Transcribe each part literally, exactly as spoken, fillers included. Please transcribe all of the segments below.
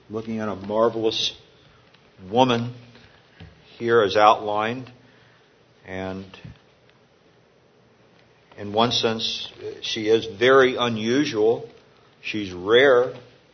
looking at a marvelous woman here as outlined. And in one sense, she is very unusual. She's rare.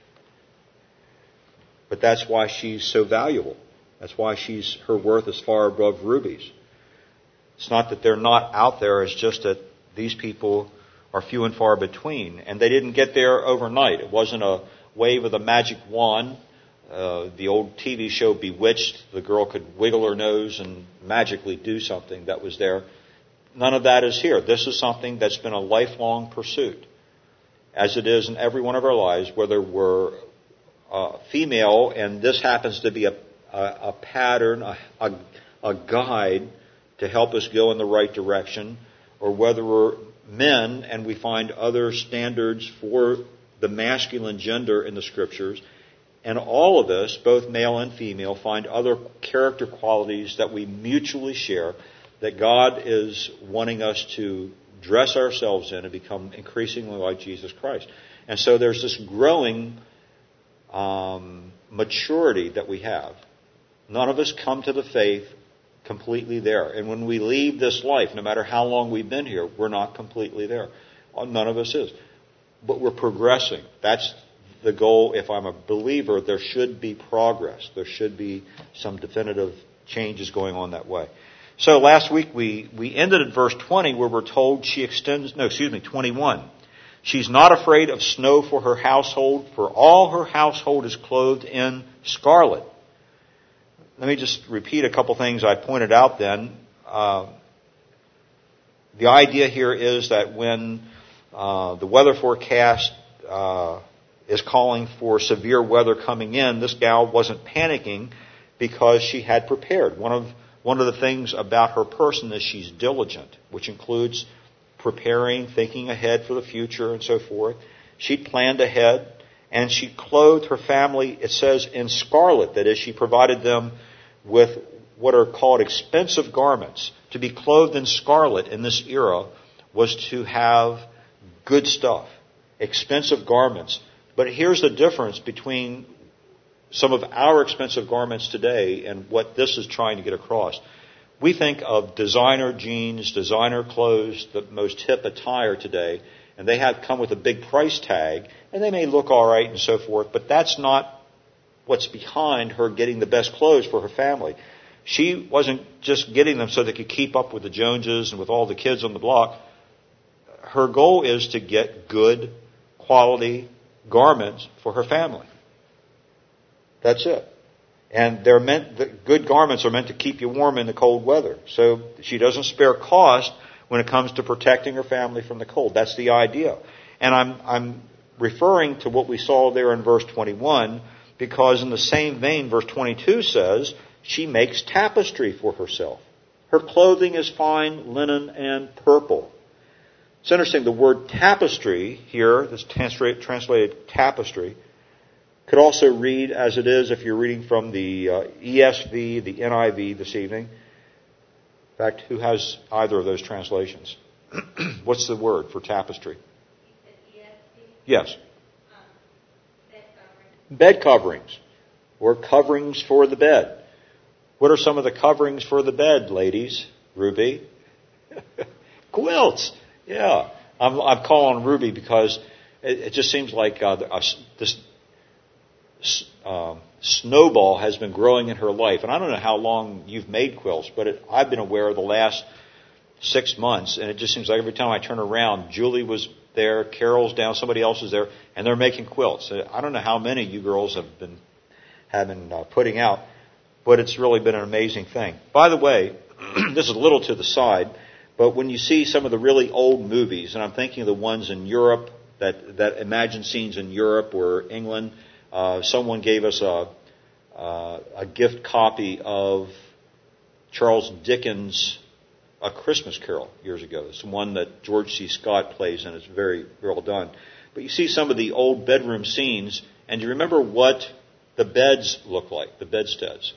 But that's why she's so valuable. That's why she's her worth is far above rubies. It's not that they're not out there. It's just that these people are few and far between. And they didn't get there overnight. It wasn't a wave of the magic wand. Uh, the old T V show Bewitched, the girl could wiggle her nose and magically do something that was there. None of that is here. This is something that's been a lifelong pursuit, as it is in every one of our lives, whether we're uh, female, and this happens to be a, a, a pattern, a, a, a guide to help us go in the right direction, or whether we're men and we find other standards for the masculine gender in the Scriptures. And all of us, both male and female, find other character qualities that we mutually share, that God is wanting us to dress ourselves in and become increasingly like Jesus Christ. And so there's this growing um, maturity that we have. None of us come to the faith completely there. And when we leave this life, no matter how long we've been here, we're not completely there. None of us is. But we're progressing. That's the goal. If I'm a believer, there should be progress. There should be some definitive changes going on that way. So last week we, we ended at verse twenty where we're told she extends, no, excuse me, twenty-one. She's not afraid of snow for her household, for all her household is clothed in scarlet. Let me just repeat a couple things I pointed out then. Uh, the idea here is that when uh, the weather forecast uh, is calling for severe weather coming in, this gal wasn't panicking because she had prepared. One of one of the things about her person is she's diligent, which includes preparing, thinking ahead for the future and so forth. She planned ahead, and she clothed her family, it says, in scarlet. That is, she provided them with what are called expensive garments. To be clothed in scarlet in this era was to have good stuff, expensive garments. But here's the difference between some of our expensive garments today and what this is trying to get across. We think of designer jeans, designer clothes, the most hip attire today, and they have come with a big price tag, and they may look all right and so forth, but that's not what's behind her getting the best clothes for her family. She wasn't just getting them so they could keep up with the Joneses and with all the kids on the block. Her goal is to get good quality garments for her family. That's it. And they're meant, the good garments are meant to keep you warm in the cold weather. So she doesn't spare cost when it comes to protecting her family from the cold. That's the idea. And I'm, I'm referring to what we saw there in verse twenty-one, because in the same vein, verse twenty-two says, she makes tapestry for herself. Her clothing is fine linen and purple. It's interesting, the word tapestry here, this translated, translated tapestry, could also read as it is if you're reading from the uh, E S V, the N I V this evening. In fact, who has either of those translations? What's the word for tapestry? E S V? Yes. Um, bed coverings. Bed coverings, or coverings for the bed. What are some of the coverings for the bed, ladies? Ruby? Quilts. Yeah. I'm, I'm calling Ruby because it, it just seems like uh, this uh, snowball has been growing in her life. And I don't know how long you've made quilts, but it, I've been aware of the last six months, and it just seems like every time I turn around, Julie was there, Carol's down, somebody else is there, and they're making quilts. I don't know how many you girls have been have been uh, putting out, but it's really been an amazing thing. By the way, this is a little to the side, but when you see some of the really old movies, and I'm thinking of the ones in Europe, that, that imagine scenes in Europe or England, uh, someone gave us a, uh, a gift copy of Charles Dickens' A Christmas Carol years ago. It's one that George C. Scott plays, and it's very well done. But you see some of the old bedroom scenes, and you remember what the beds look like, the bedsteads.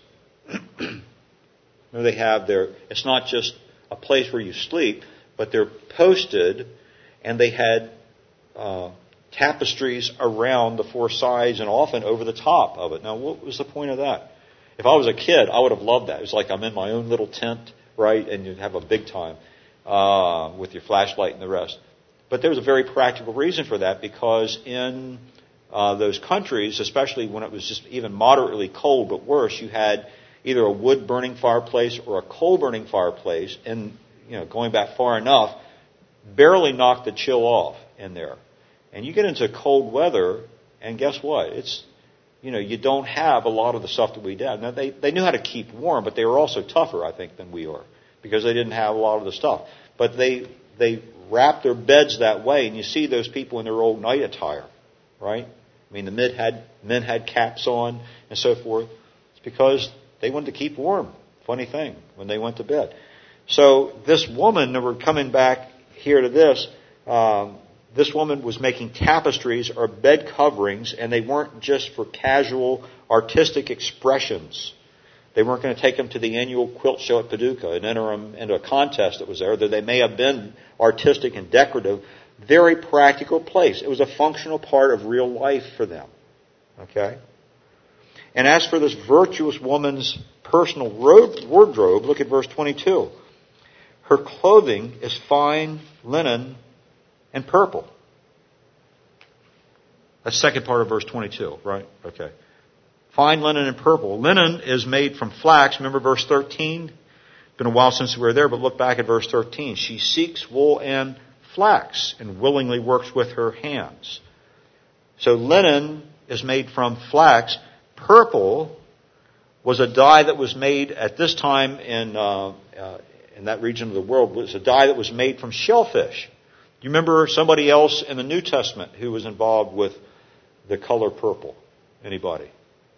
They have their, it's not just a place where you sleep, but they're posted, and they had uh, tapestries around the four sides and often over the top of it. Now, what was the point of that? If I was a kid, I would have loved that. It was like I'm in my own little tent, right? And you'd have a big time uh, with your flashlight and the rest. But there was a very practical reason for that, because in uh, those countries, especially when it was just even moderately cold, but worse, you had either a wood-burning fireplace or a coal-burning fireplace, and you know, going back far enough, barely knocked the chill off in there. And you get into cold weather, and guess what? It's, you know, you don't have a lot of the stuff that we did. Now, they, they knew how to keep warm, but they were also tougher, I think, than we are, because they didn't have a lot of the stuff. But they they wrapped their beds that way, and you see those people in their old night attire, right? I mean, the men had, men had caps on and so forth. It's because they wanted to keep warm. Funny thing, when they went to bed. So this woman, that we're coming back here to this, um, this woman was making tapestries or bed coverings, and they weren't just for casual artistic expressions. They weren't going to take them to the annual quilt show at Paducah and enter them into a contest that was there, though they may have been artistic and decorative. Very practical place. It was a functional part of real life for them. Okay? And as for this virtuous woman's personal wardrobe, look at verse twenty-two. Her clothing is fine linen and purple. That's the second part of verse twenty-two, right? Okay. Fine linen and purple. Linen is made from flax. Remember verse thirteen? It's been a while since we were there, but look back at verse thirteen. She seeks wool and flax and willingly works with her hands. So linen is made from flax. Purple was a dye that was made at this time in uh, uh, in that region of the world. It was a dye that was made from shellfish. Do you remember somebody else in the New Testament who was involved with the color purple? Anybody?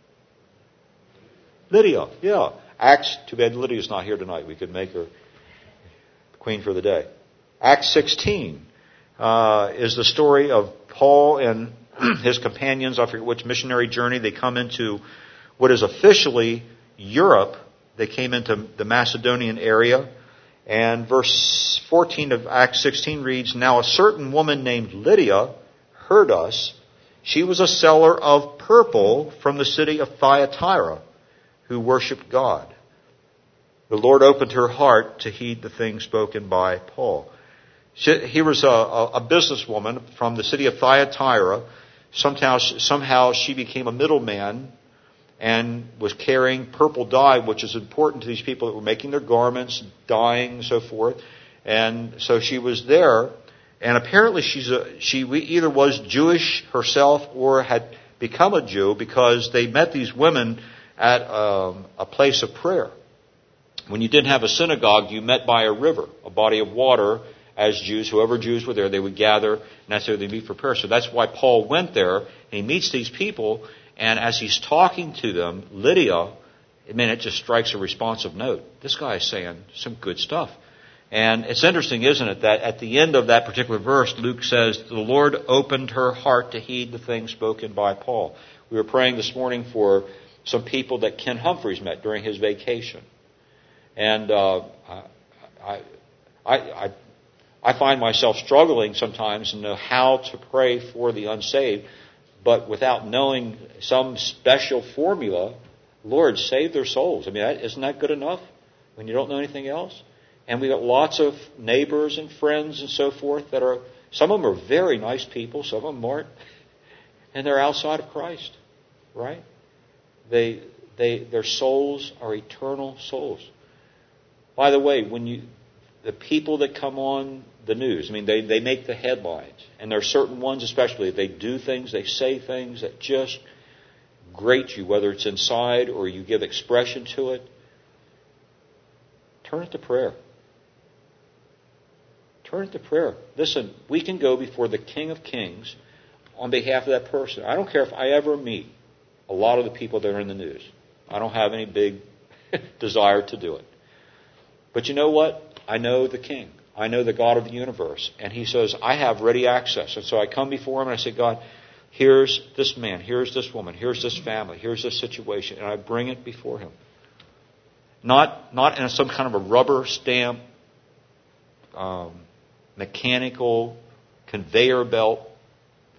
Lydia, yeah. Acts, too bad Lydia's not here tonight. We could make her queen for the day. Acts sixteen uh, is the story of Paul and his companions. I forget which missionary journey. They come into what is officially Europe. They came into the Macedonian area. And verse fourteen of Acts sixteen reads, Now a certain woman named Lydia heard us. She was a seller of purple from the city of Thyatira, who worshipped God. The Lord opened her heart to heed the things spoken by Paul. She, he was a, a businesswoman from the city of Thyatira. Somehow, somehow she became a middleman and was carrying purple dye, which is important to these people that were making their garments, dyeing, and so forth. And so she was there, and apparently she's a, she either was Jewish herself or had become a Jew, because they met these women at um, a place of prayer. When you didn't have a synagogue, you met by a river, a body of water. As Jews, whoever Jews were there, they would gather, and that's where they meet for prayer. So that's why Paul went there, and he meets these people, and as he's talking to them, Lydia, I mean, it just strikes a responsive note. This guy is saying some good stuff. And it's interesting, isn't it, that at the end of that particular verse, Luke says, the Lord opened her heart to heed the things spoken by Paul. We were praying this morning for some people that Ken Humphreys met during his vacation. And uh, I, I, I, I find myself struggling sometimes to know how to pray for the unsaved, but without knowing some special formula. Lord, save their souls. I mean, isn't that good enough when you don't know anything else? And we got lots of neighbors and friends and so forth that are, some of them are very nice people, some of them aren't, and they're outside of Christ, right? They, they, their souls are eternal souls. By the way, when you, the people that come on the news, I mean, they, they make the headlines, and there are certain ones especially, they do things, they say things that just grate you, whether it's inside or you give expression to it. Turn it to prayer. Turn it to prayer. Listen, we can go before the King of Kings on behalf of that person. I don't care if I ever meet a lot of the people that are in the news. I don't have any big desire to do it. But you know what? I know the King. I know the God of the universe. And He says, I have ready access. And so I come before Him and I say, God, here's this man, here's this woman, here's this family, here's this situation. And I bring it before Him. Not, not in some kind of a rubber stamp, um, mechanical conveyor belt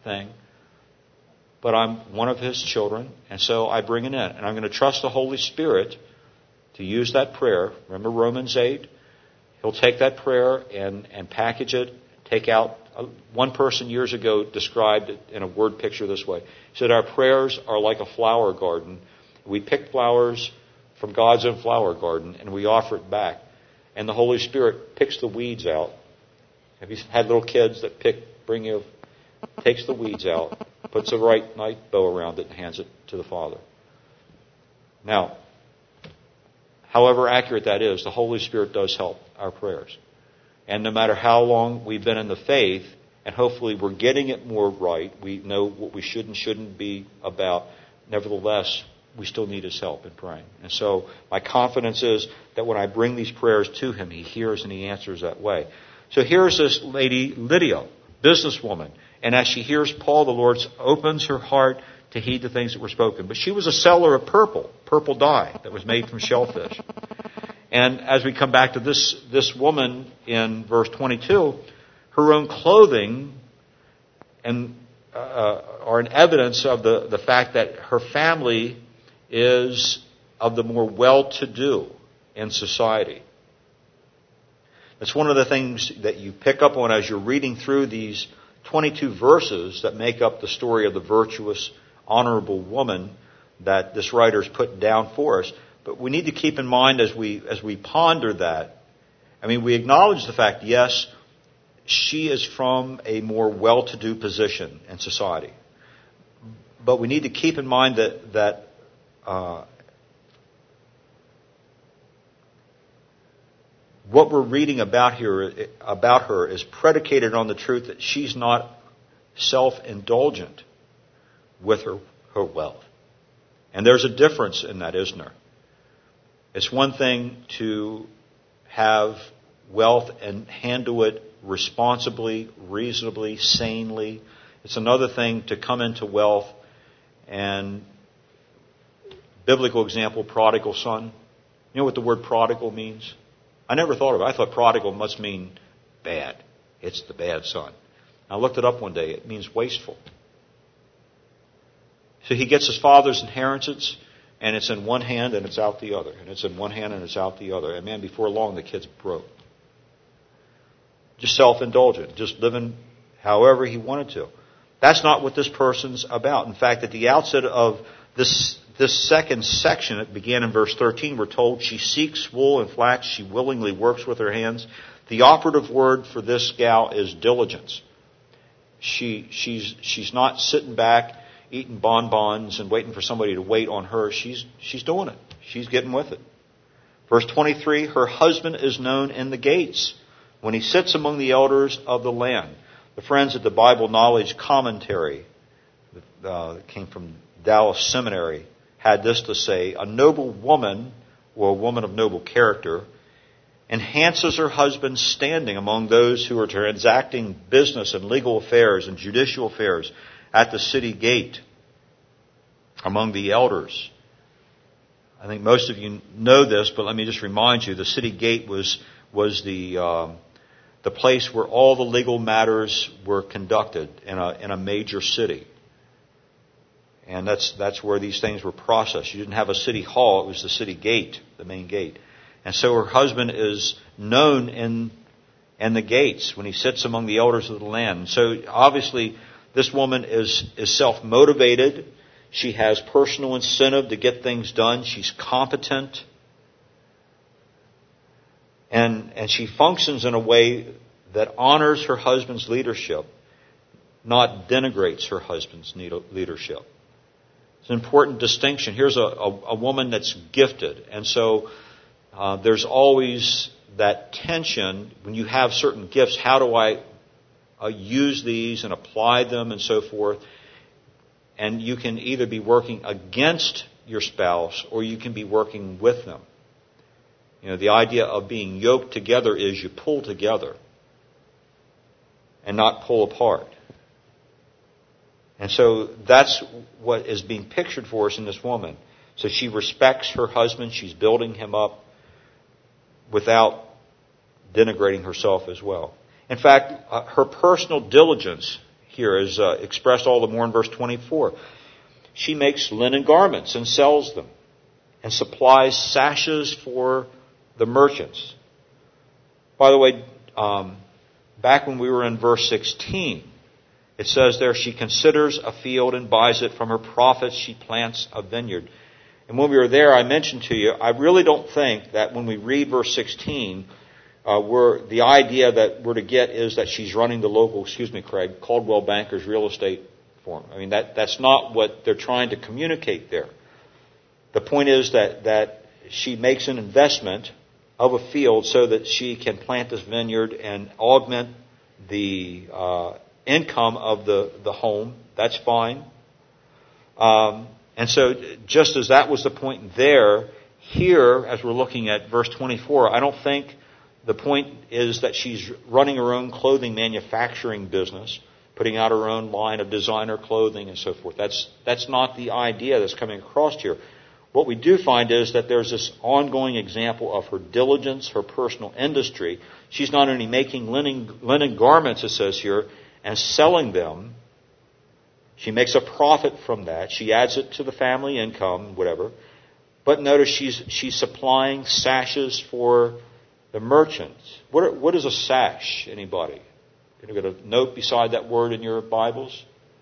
thing, but I'm one of His children, and so I bring it in. And I'm going to trust the Holy Spirit to use that prayer. Remember Romans eight? He'll take that prayer and, and package it, take out. Uh, one person years ago described it in a word picture this way. He said, our prayers are like a flower garden. We pick flowers from God's own flower garden, and we offer it back. And the Holy Spirit picks the weeds out. Have you had little kids that pick, bring you, takes the weeds out, puts a right nice bow around it, and hands it to the Father? Now, however accurate that is, the Holy Spirit does help our prayers. And no matter how long we've been in the faith, and hopefully we're getting it more right, we know what we should and shouldn't be about, nevertheless, we still need His help in praying. And so my confidence is that when I bring these prayers to Him, He hears and He answers that way. So here's this lady, Lydia, businesswoman. And as she hears Paul, the Lord opens her heart to heed the things that were spoken. But she was a seller of purple, purple dye that was made from shellfish. And as we come back to this, this woman in verse twenty-two, her own clothing and uh, are an evidence of the, the fact that her family is of the more well-to-do in society. It's one of the things that you pick up on as you're reading through these twenty-two verses that make up the story of the virtuous, honorable woman that this writer's put down for us. But we need to keep in mind as we as we ponder that, I mean, we acknowledge the fact, yes, she is from a more well-to-do position in society. But we need to keep in mind that that uh, what we're reading about here about her is predicated on the truth that she's not self-indulgent with her, her wealth. And there's a difference in that, isn't there? It's one thing to have wealth and handle it responsibly, reasonably, sanely. It's another thing to come into wealth and, biblical example, prodigal son. You know what the word prodigal means? I never thought of it. I thought prodigal must mean bad. It's the bad son. I looked it up one day. It means wasteful. So he gets his father's inheritance, and it's in one hand and it's out the other. And it's in one hand and it's out the other. And man, before long, the kid's broke. Just self-indulgent. Just living however he wanted to. That's not what this person's about. In fact, at the outset of this this second section, it began in verse thirteen, we're told she seeks wool and flax. She willingly works with her hands. The operative word for this gal is diligence. She she's she's not sitting back eating bonbons and waiting for somebody to wait on her. She's she's doing it. She's getting with it. Verse twenty-three, her husband is known in the gates when he sits among the elders of the land. The friends at the Bible Knowledge Commentary, uh, that came from Dallas Seminary, had this to say: a noble woman, or a woman of noble character, enhances her husband's standing among those who are transacting business and legal affairs and judicial affairs at the city gate, among the elders. I think most of you know this, but let me just remind you, the city gate was was the uh, the place where all the legal matters were conducted in a in a major city. And that's that's where these things were processed. You didn't have a city hall, it was the city gate, the main gate. And so her husband is known in in the gates when he sits among the elders of the land. So obviously this woman is, is self-motivated. She has personal incentive to get things done. She's competent. And, and she functions in a way that honors her husband's leadership, not denigrates her husband's leadership. It's an important distinction. Here's a, a, a woman that's gifted. And so uh, there's always that tension when you have certain gifts. How do I Uh, use these and apply them and so forth? And you can either be working against your spouse or you can be working with them. You know, the idea of being yoked together is you pull together and not pull apart. And so that's what is being pictured for us in this woman. So she respects her husband. She's building him up without denigrating herself as well. In fact, uh, her personal diligence here is uh, expressed all the more in verse twenty-four. She makes linen garments and sells them, and supplies sashes for the merchants. By the way, um, back when we were in verse sixteen, it says there, she considers a field and buys it. From her profits she plants a vineyard. And when we were there, I mentioned to you, I really don't think that when we read verse sixteen, uh, we're, the idea that we're to get is that she's running the local, excuse me, Craig, Caldwell Bankers real estate firm. I mean, that, that's not what they're trying to communicate there. The point is that, that she makes an investment of a field so that she can plant this vineyard and augment the uh, income of the, the home. That's fine. Um, and so just as that was the point there, here, as we're looking at verse twenty-four, I don't think the point is that she's running her own clothing manufacturing business, putting out her own line of designer clothing and so forth. That's, that's not the idea that's coming across here. What we do find is that there's this ongoing example of her diligence, her personal industry. She's not only making linen, linen garments, it says here, and selling them. She makes a profit from that. She adds it to the family income, whatever. But notice she's she's supplying sashes for the merchants. What are, what is a sash? Anybody? Can you get a note beside that word in your Bibles?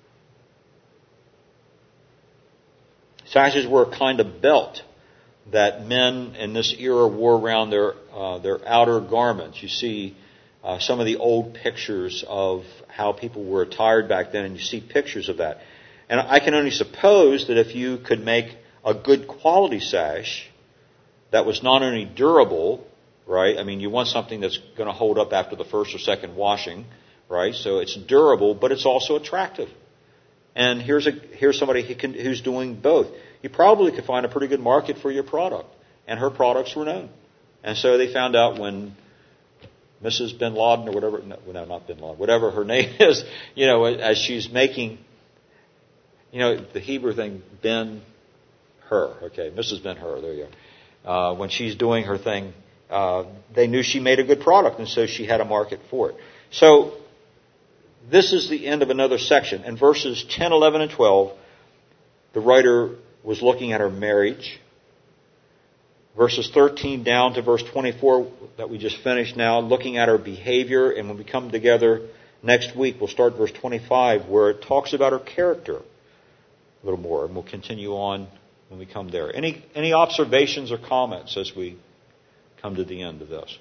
Sashes were a kind of belt that men in this era wore around their uh, their outer garments. You see uh, some of the old pictures of how people were attired back then, and you see pictures of that. And I can only suppose that if you could make a good quality sash that was not only durable, right? I mean, you want something that's going to hold up after the first or second washing, right? So it's durable, but it's also attractive. And here's a here's somebody who can, who's doing both. You probably could find a pretty good market for your product. And her products were known. And so they found out when Missus Bin Laden or whatever, no, no not Bin Laden, whatever her name is, you know, as she's making, you know, the Hebrew thing, Ben Hur, okay, Missus Ben Hur, there you go. Uh, when she's doing her thing, uh, they knew she made a good product, and so she had a market for it. So this is the end of another section. In verses ten, eleven, and twelve, the writer was looking at her marriage. Verses thirteen down to verse twenty-four that we just finished now, looking at her behavior. And when we come together next week, we'll start verse twenty-five, where it talks about her character a little more. And we'll continue on when we come there. Any, any observations or comments as we come to the end of this?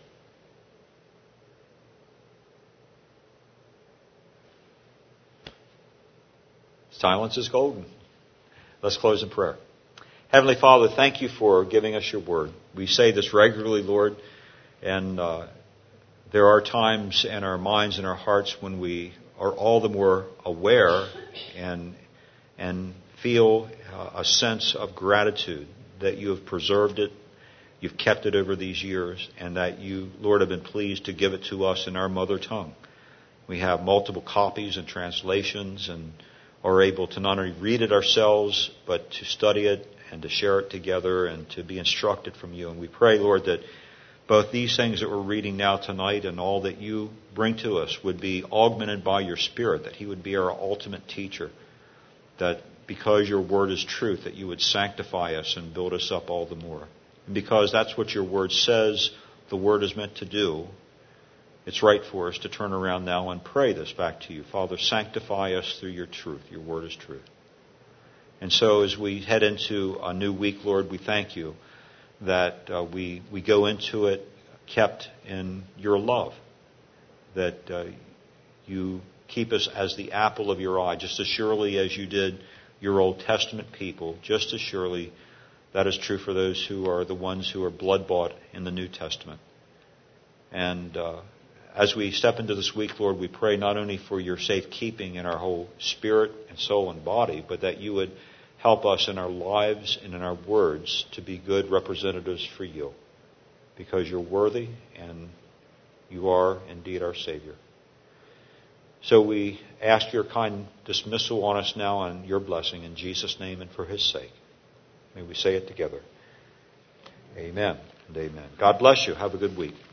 Silence is golden. Let's close in prayer. Heavenly Father, thank you for giving us your word. We say this regularly, Lord, and uh, there are times in our minds and our hearts when we are all the more aware and and feel uh, a sense of gratitude that you have preserved it, you've kept it over these years, and that you, Lord, have been pleased to give it to us in our mother tongue. We have multiple copies and translations and are able to not only read it ourselves, but to study it and to share it together and to be instructed from you. And we pray, Lord, that both these things that we're reading now tonight and all that you bring to us would be augmented by your Spirit, that he would be our ultimate teacher, that because your word is truth, that you would sanctify us and build us up all the more. And because that's what your word says the word is meant to do, it's right for us to turn around now and pray this back to you. Father, sanctify us through your truth. Your word is truth. And so as we head into a new week, Lord, we thank you that uh, we we go into it kept in your love, that uh, you keep us as the apple of your eye, just as surely as you did your Old Testament people, just as surely that is true for those who are the ones who are blood-bought in the New Testament. And uh, as we step into this week, Lord, we pray not only for your safekeeping in our whole spirit and soul and body, but that you would help us in our lives and in our words to be good representatives for you, because you're worthy and you are indeed our Savior. So we ask your kind dismissal on us now and your blessing in Jesus' name and for his sake. May we say it together. Amen and amen. God bless you. Have a good week.